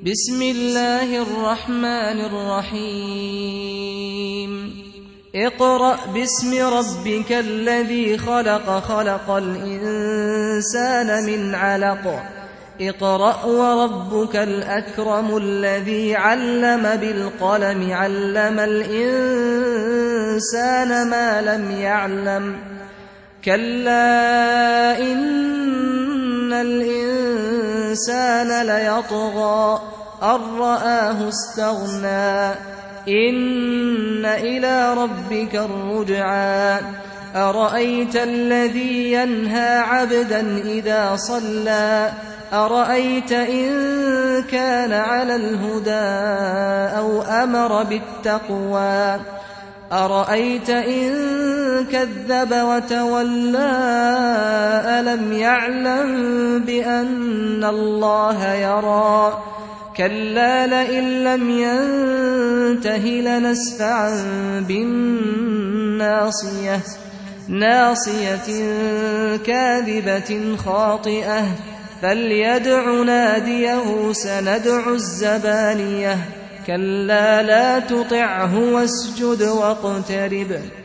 بسم الله الرحمن الرحيم اقرأ باسم ربك الذي خلق خلق الإنسان من علق اقرأ وربك الأكرم الذي علم بالقلم علم الإنسان ما لم يعلم كلا إن الإنسان ليطغى أن رآه استغنى إن إلى ربك الرجعى أرأيت الذي ينهى عبدا إذا صلى أرأيت إن كان على الهدى أو أمر بالتقوى أرأيت إن كذب وتولى ألم يعلم بأن الله يرى كلا لئن لم ينته لنسفعا بالناصية ناصية كاذبة خاطئة فليدع ناديه سندع الزبانية كلا لا تطعه واسجد واقترب